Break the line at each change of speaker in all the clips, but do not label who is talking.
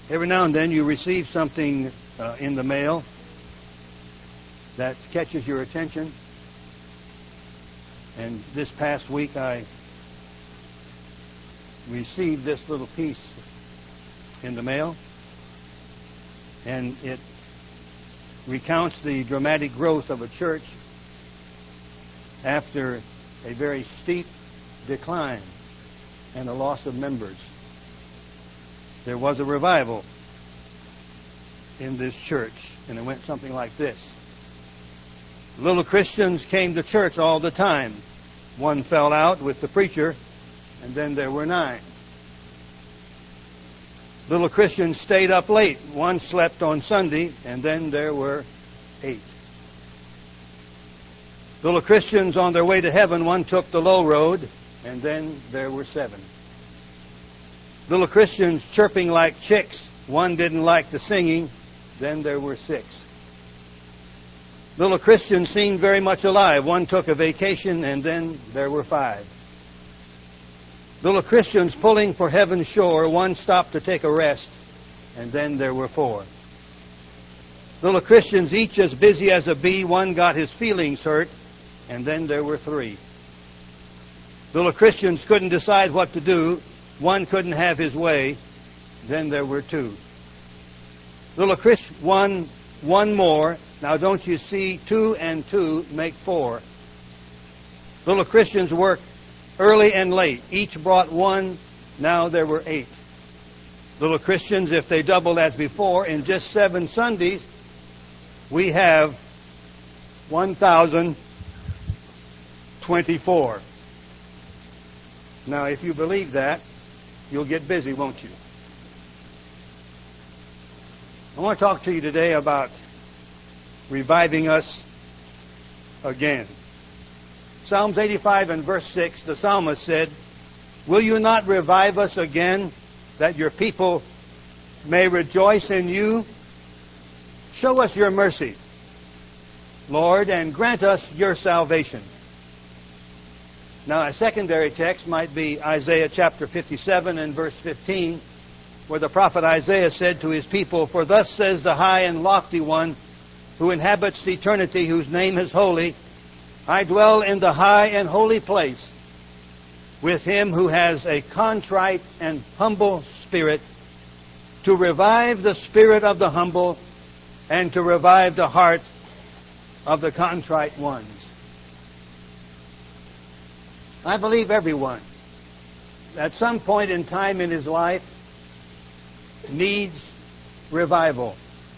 Every now and then you receive something in the mail that catches your attention. And this past week I received this little piece in the mail, and it recounts the dramatic growth of a church after a very steep decline and a loss of members. There was a revival in this church, and it went something like this. Little Christians came to church all the time. One fell out with the preacher, and then there were 9. Little Christians stayed up late. One slept on Sunday, and then there were 8. Little Christians on their way to heaven, one took the low road, and then there were 7. Little Christians chirping like chicks. One didn't like the singing, then there were 6. Little Christians seemed very much alive. One took a vacation, and then there were 5. Little Christians pulling for heaven's shore. One stopped to take a rest, and then there were 4. Little Christians, each as busy as a bee. One got his feelings hurt, and then there were 3. Little Christians couldn't decide what to do. One couldn't have his way, then there were 2. Little Christians, one more. Now don't you see, 2 and 2 make 4. Little Christians worked early and late. Each brought 1. Now there were 8. Little Christians, if they doubled as before, in just 7 Sundays, we have 1,024. Now, if you believe that, you'll get busy, won't you? I want to talk to you today about reviving us again. Psalms 85 and verse 6, the psalmist said, "Will you not revive us again, that your people may rejoice in you? Show us your mercy, Lord, and grant us your salvation." Now, a secondary text might be Isaiah chapter 57 and verse 15, where the prophet Isaiah said to his people, "For thus says the high and lofty one, who inhabits eternity, whose name is holy, I dwell in the high and holy place with him who has a contrite and humble spirit, to revive the spirit of the humble and to revive the heart of the contrite ones." I believe everyone, at some point in time in his life, needs revival.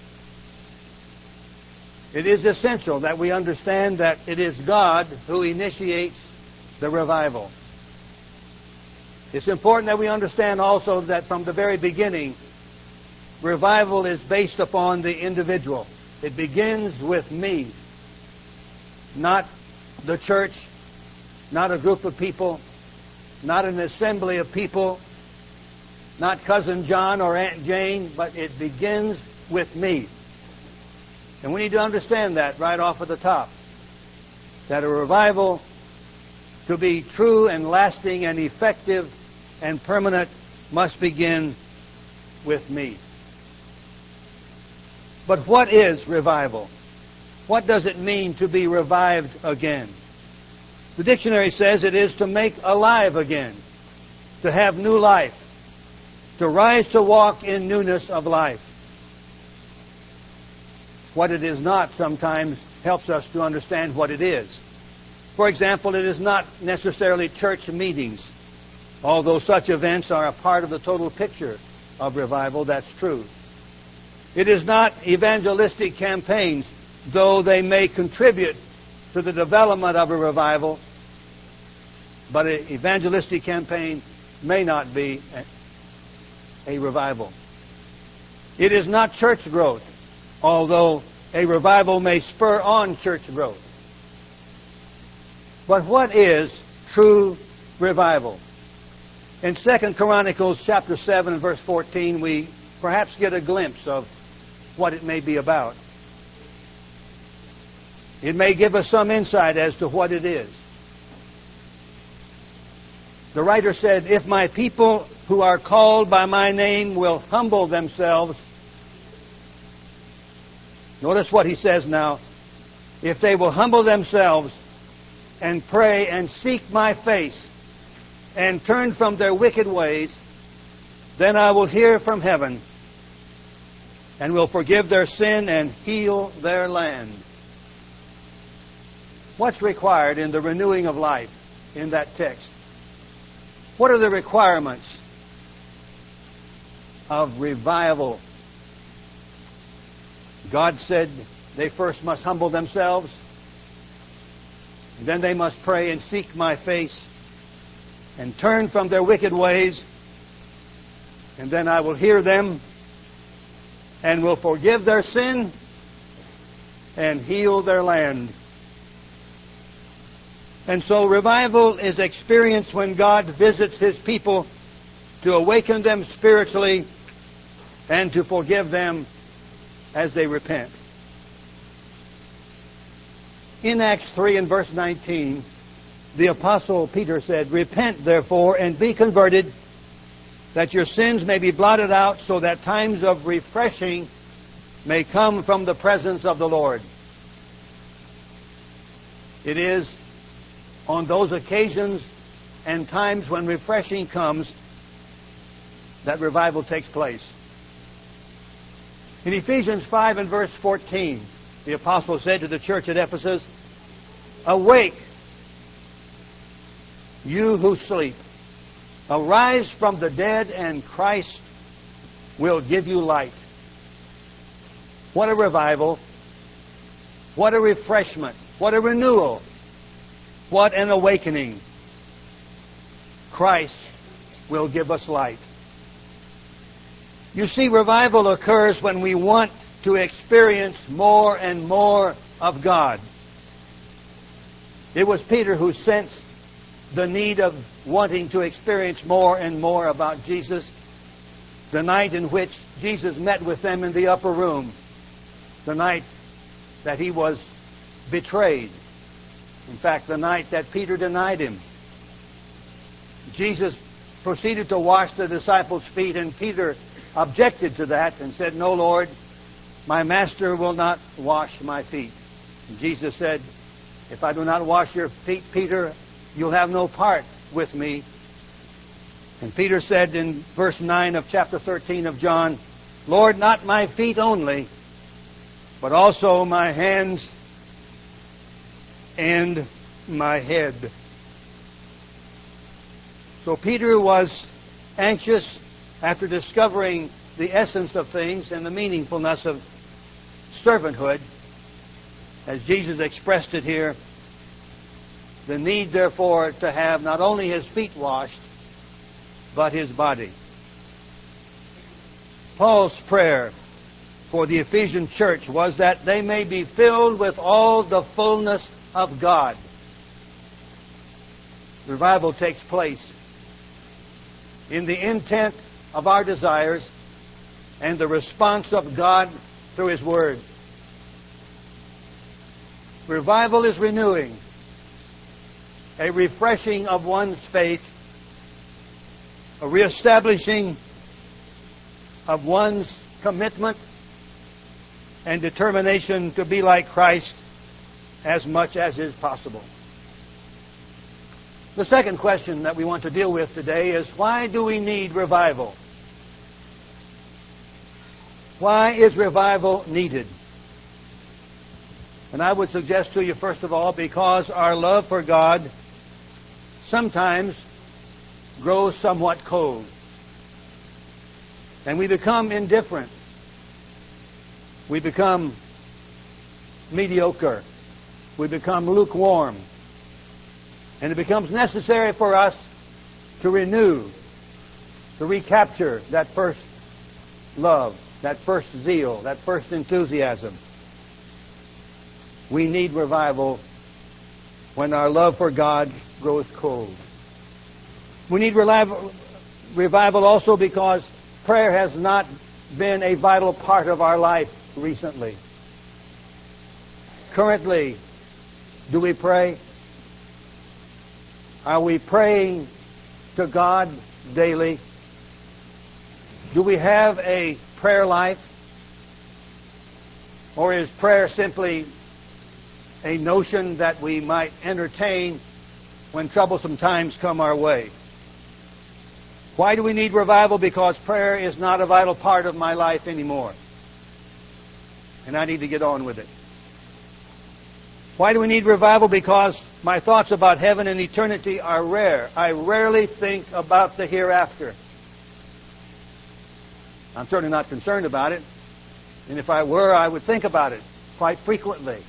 It is essential that we understand that it is God who initiates the revival. It's important that we understand also that from the very beginning, revival is based upon the individual. It begins with me, not the church, not a group of people, not an assembly of people, not Cousin John or Aunt Jane, but it begins with me. And we need to understand that right off at the top, that a revival, to be true and lasting and effective and permanent, must begin with me. But what is revival? What does it mean to be revived again? The dictionary says it is to make alive again, to have new life, to rise to walk in newness of life. What it is not sometimes helps us to understand what it is. For example, it is not necessarily church meetings. Although such events are a part of the total picture of revival, that's true. It is not evangelistic campaigns, though they may contribute to the development of a revival, but an evangelistic campaign may not be a revival. It is not church growth, although a revival may spur on church growth. But what is true revival? In 2 Chronicles chapter 7 and verse 14, we perhaps get a glimpse of what it may be about. It may give us some insight as to what it is. The writer said, if my people who are called by my name will humble themselves. Notice what he says now. If they will humble themselves and pray and seek my face and turn from their wicked ways, then I will hear from heaven and will forgive their sin and heal their land. What's required in the renewing of life in that text? What are the requirements of revival? God said they first must humble themselves, and then they must pray and seek my face and turn from their wicked ways, and then I will hear them and will forgive their sin and heal their land. And so revival is experienced when God visits His people to awaken them spiritually and to forgive them as they repent. In Acts 3 and verse 19, the Apostle Peter said, repent therefore and be converted, that your sins may be blotted out, so that times of refreshing may come from the presence of the Lord. It is on those occasions and times when refreshing comes that revival takes place. In Ephesians 5 and verse 14, the apostle said to the church at Ephesus, awake, you who sleep. Arise from the dead, and Christ will give you light. What a revival. What a refreshment. What a renewal. What an awakening. Christ will give us light. You see, revival occurs when we want to experience more and more of God. It was Peter who sensed the need of wanting to experience more and more about Jesus the night in which Jesus met with them in the upper room, the night that He was betrayed. In fact, the night that Peter denied Him. Jesus proceeded to wash the disciples' feet, and Peter objected to that and said, no, Lord, my master will not wash my feet. And Jesus said, if I do not wash your feet, Peter, you'll have no part with me. And Peter said in verse 9 of chapter 13 of John, Lord, not my feet only, but also my hands and my head. So Peter was anxious after discovering the essence of things and the meaningfulness of servanthood, as Jesus expressed it here, the need, therefore, to have not only his feet washed, but his body. Paul's prayer for the Ephesian church was that they may be filled with all the fullness of God. Revival takes place in the intent of our desires and the response of God through His Word. Revival is renewing, a refreshing of one's faith, a reestablishing of one's commitment and determination to be like Christ as much as is possible. The second question that we want to deal with today is, why do we need revival? Why is revival needed? And I would suggest to you, first of all, because our love for God sometimes grows somewhat cold. And we become indifferent. We become mediocre. We become lukewarm. And it becomes necessary for us to renew, to recapture that first love, that first zeal, that first enthusiasm. We need revival when our love for God grows cold. We need revival also because prayer has not been a vital part of our life recently. Currently, do we pray? Are we praying to God daily? Do we have a prayer life? Or is prayer simply a notion that we might entertain when troublesome times come our way? Why do we need revival? Because prayer is not a vital part of my life anymore. And I need to get on with it. Why do we need revival? Because my thoughts about heaven and eternity are rare. I rarely think about the hereafter. I'm certainly not concerned about it. And if I were, I would think about it quite frequently.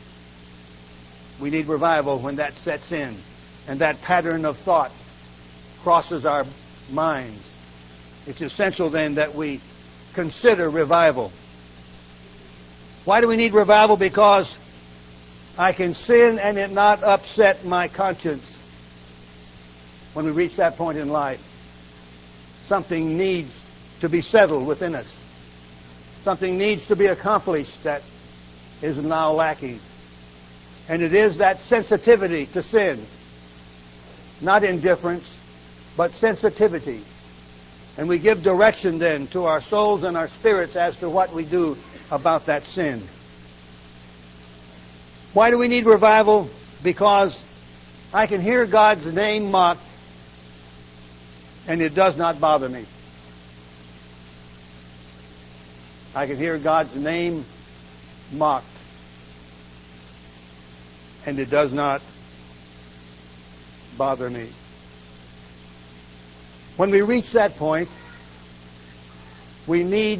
We need revival when that sets in and that pattern of thought crosses our minds. It's essential then that we consider revival. Why do we need revival? Because I can sin and it not upset my conscience. When we reach that point in life, something needs to be settled within us. Something needs to be accomplished that is now lacking. And it is that sensitivity to sin. Not indifference, but sensitivity. And we give direction then to our souls and our spirits as to what we do about that sin. Why do we need revival? Because I can hear God's name mocked and it does not bother me. I can hear God's name mocked and it does not bother me. When we reach that point, we need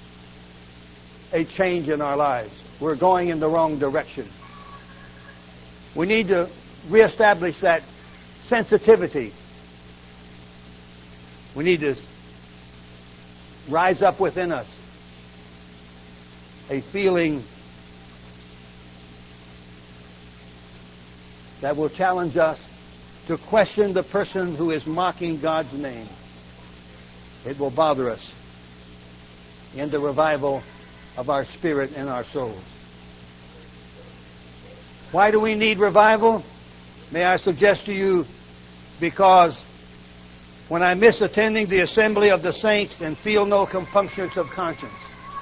a change in our lives. We're going in the wrong direction. We need to reestablish that sensitivity. We need to rise up within us a feeling that will challenge us to question the person who is mocking God's name. It will bother us in the revival of our spirit and our souls. Why do we need revival? May I suggest to you, because when I miss attending the assembly of the saints and feel no compunctions of conscience,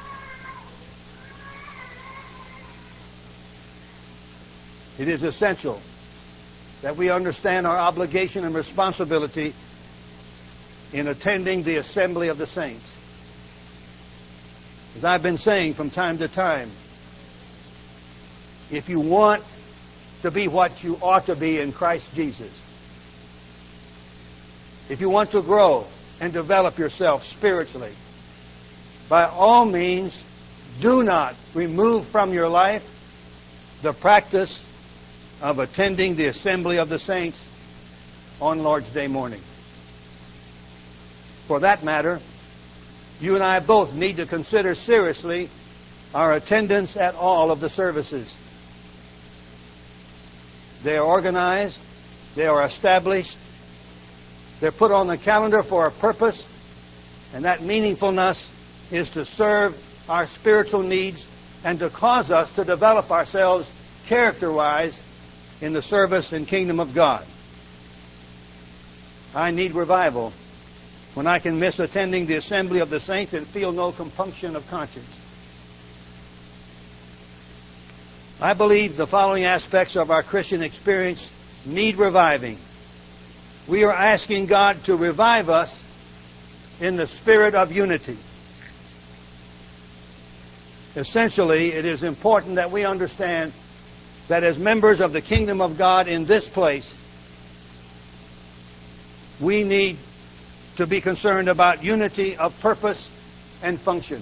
it is essential that we understand our obligation and responsibility in attending the assembly of the saints. As I've been saying from time to time, if you want to be what you ought to be in Christ Jesus, if you want to grow and develop yourself spiritually, by all means, do not remove from your life the practice of attending the assembly of the saints on Lord's Day morning. For that matter, you and I both need to consider seriously our attendance at all of the services. They are organized, they are established, they're put on the calendar for a purpose, and that meaningfulness is to serve our spiritual needs and to cause us to develop ourselves character-wise in the service and kingdom of God. I need revival when I can miss attending the assembly of the saints and feel no compunction of conscience. I believe the following aspects of our Christian experience need reviving. We are asking God to revive us in the spirit of unity. Essentially, it is important that we understand that as members of the kingdom of God in this place, we need to be concerned about unity of purpose and function.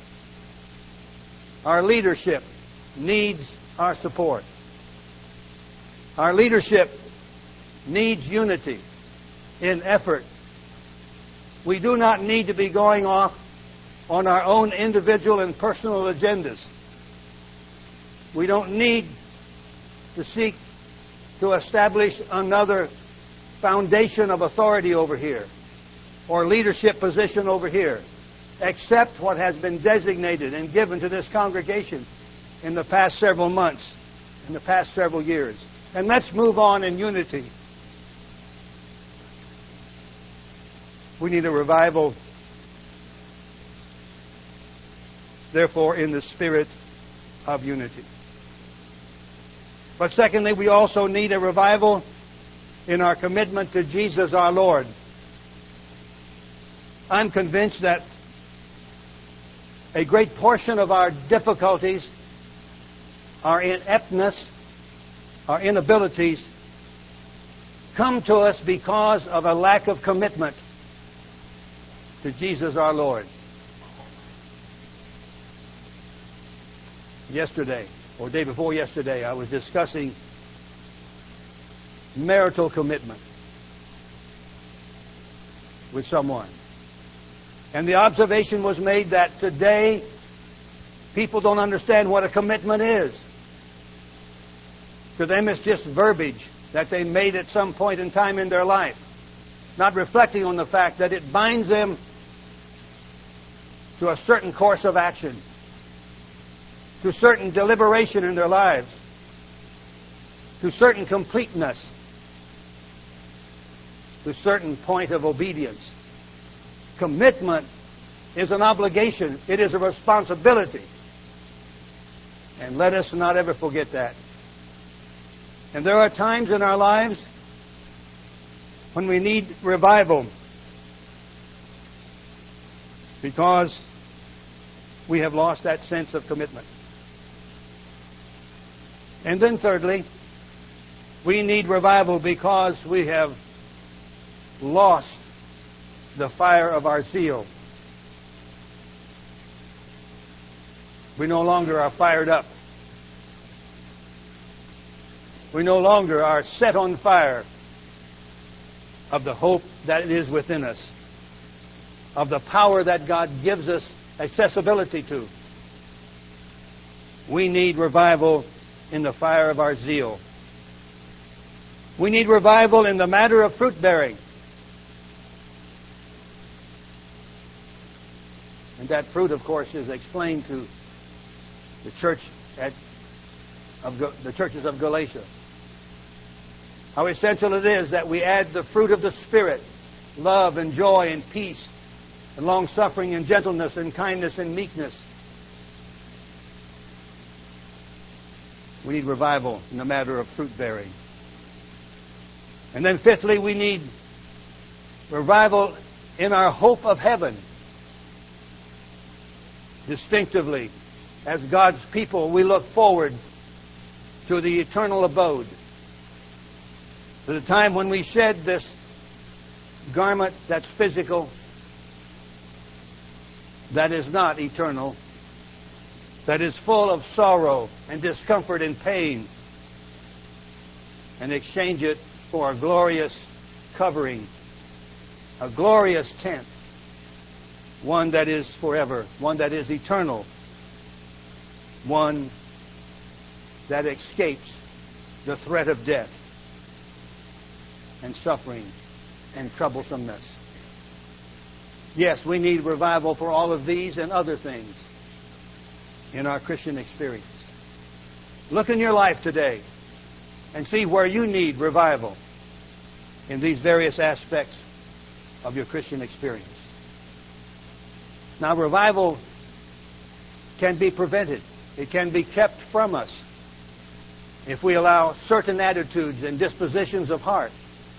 Our leadership needs our support. Our leadership needs unity in effort. We do not need to be going off on our own individual and personal agendas. We don't need to seek to establish another foundation of authority over here or leadership position over here, except what has been designated and given to this congregation in the past several months, in the past several years. And let's move on in unity. We need a revival, therefore, in the spirit of unity. But secondly, we also need a revival in our commitment to Jesus our Lord. I'm convinced that a great portion of our difficulties, our ineptness, our inabilities, come to us because of a lack of commitment to Jesus our Lord. Yesterday, or day before yesterday, I was discussing marital commitment with someone. And the observation was made that today people don't understand what a commitment is. To them it's just verbiage that they made at some point in time in their life, not reflecting on the fact that it binds them to a certain course of action, to certain deliberation in their lives, to certain completeness, to certain point of obedience. Commitment is an obligation. It is a responsibility. And let us not ever forget that. And there are times in our lives when we need revival because we have lost that sense of commitment. And then thirdly, we need revival because we have lost the fire of our zeal. We no longer are fired up. We no longer are set on fire of the hope that is within us, of the power that God gives us accessibility to. We need revival in the fire of our zeal. We need revival in the matter of fruit bearing. And that fruit, of course, is explained to the church the churches of Galatia. How essential it is that we add the fruit of the Spirit, love and joy and peace and long-suffering and gentleness and kindness and meekness. We need revival in the matter of fruit bearing. And then fifthly, we need revival in our hope of heaven. Distinctively, as God's people, we look forward to the eternal abode, to the time when we shed this garment that's physical, that is not eternal, that is full of sorrow and discomfort and pain, and exchange it for a glorious covering, a glorious tent, one that is forever, one that is eternal, one that escapes the threat of death and suffering and troublesomeness. Yes, we need revival for all of these and other things in our Christian experience. Look in your life today and see where you need revival in these various aspects of your Christian experience. Now, revival can be prevented. It can be kept from us if we allow certain attitudes and dispositions of heart.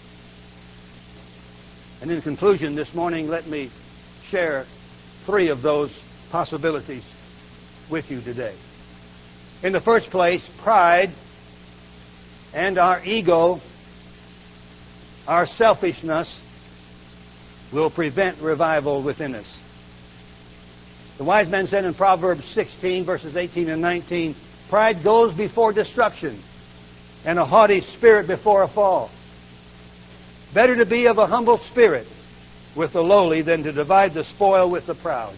And in conclusion, this morning, let me share 3 of those possibilities with you today. In the first place, pride and our ego, our selfishness, will prevent revival within us. The wise man said in Proverbs 16, verses 18 and 19, "Pride goes before destruction, and a haughty spirit before a fall. Better to be of a humble spirit with the lowly than to divide the spoil with the proud."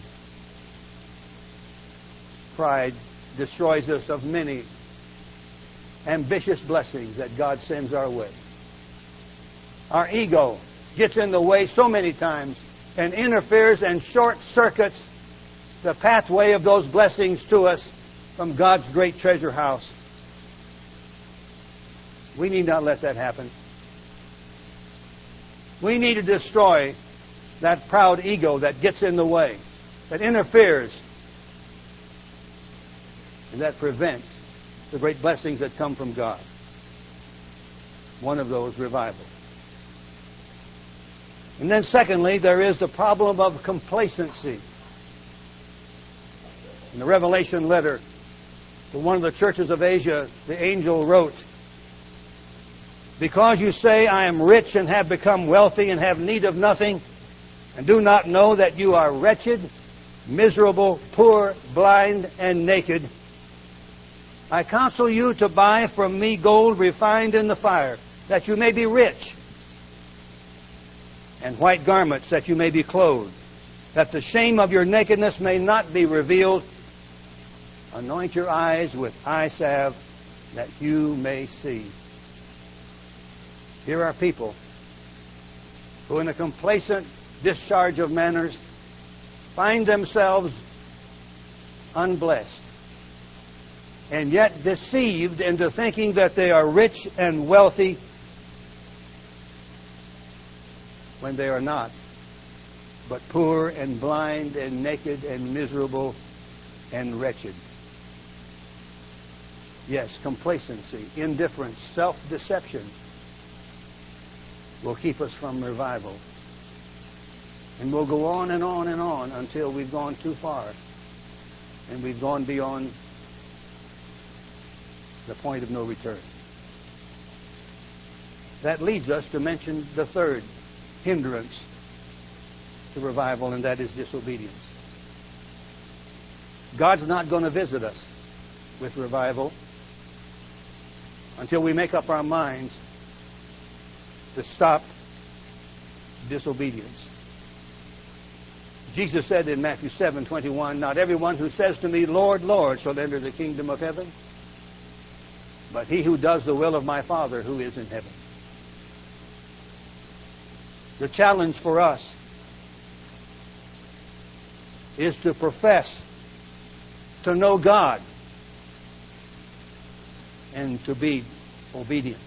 Pride destroys us of many ambitious blessings that God sends our way. Our ego gets in the way so many times and interferes and short-circuits the pathway of those blessings to us from God's great treasure house. We need not let that happen. We need to destroy that proud ego that gets in the way, that interferes, and that prevents the great blessings that come from God. One of those, revival. And then secondly, there is the problem of complacency. In the Revelation letter to one of the churches of Asia, the angel wrote, "Because you say, I am rich and have become wealthy and have need of nothing, and do not know that you are wretched, miserable, poor, blind, and naked, I counsel you to buy from me gold refined in the fire, that you may be rich, and white garments, that you may be clothed, that the shame of your nakedness may not be revealed. Anoint your eyes with eye salve, that you may see." Here are people who, in a complacent discharge of manners, find themselves unblessed, and yet deceived into thinking that they are rich and wealthy when they are not, but poor and blind and naked and miserable and wretched. Yes, complacency, indifference, self-deception will keep us from revival. And we'll go on and on and on until we've gone too far and we've gone beyond the point of no return. That leads us to mention the third hindrance to revival, and that is disobedience. God's not going to visit us with revival until we make up our minds to stop disobedience. Jesus said in Matthew 7:21, "Not everyone who says to me, 'Lord, Lord,' shall enter the kingdom of heaven, but he who does the will of my Father who is in heaven." The challenge for us is to profess to know God and to be obedient.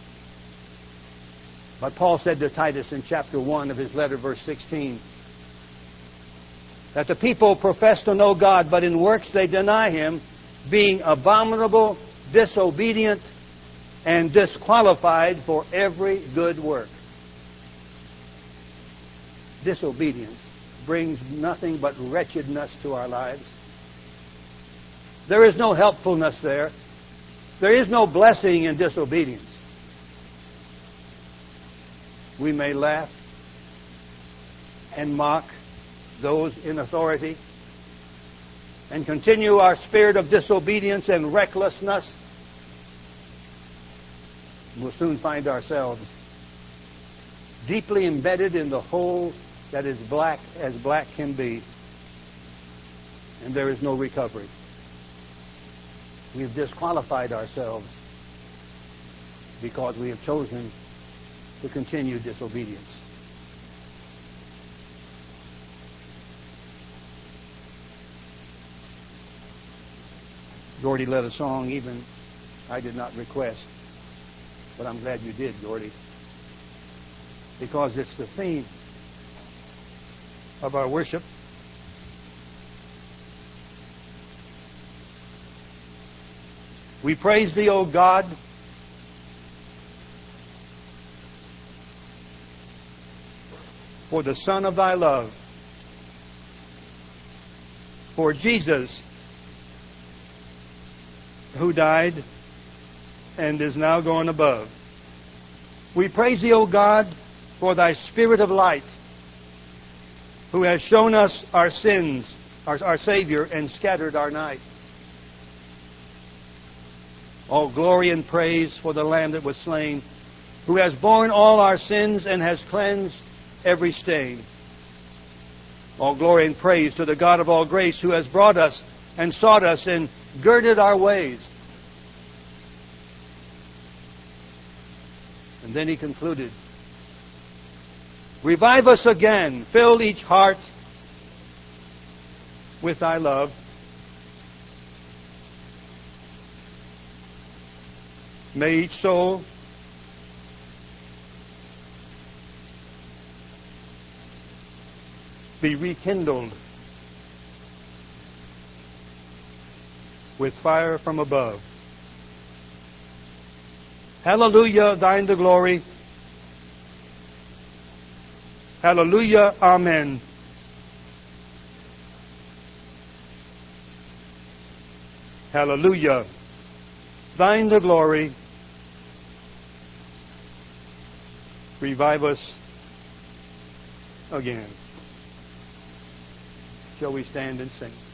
But Paul said to Titus in chapter 1 of his letter, verse 16, that the people profess to know God, but in works they deny Him, being abominable, disobedient, and disqualified for every good work. Disobedience brings nothing but wretchedness to our lives. There is no helpfulness there. There is no blessing in disobedience. We may laugh and mock those in authority and continue our spirit of disobedience and recklessness. We'll soon find ourselves deeply embedded in the hole that is black as black can be, and there is no recovery. We've disqualified ourselves because we have chosen to continue disobedience. Gordy led a song even I did not request, but I'm glad you did, Gordy, because it's the theme of our worship. We praise Thee, O God, for the Son of Thy love, for Jesus, who died and is now gone above. We praise Thee, O God, for Thy Spirit of light, who has shown us our sins, our Savior, and scattered our night. All glory and praise for the Lamb that was slain, who has borne all our sins and has cleansed every stain. All glory and praise to the God of all grace, who has brought us and sought us and girded our ways. And then he concluded, revive us again, fill each heart with Thy love. May each soul be rekindled with fire from above. Hallelujah, thine the glory. Hallelujah, amen. Hallelujah, thine the glory. Revive us again. Shall we stand and sing?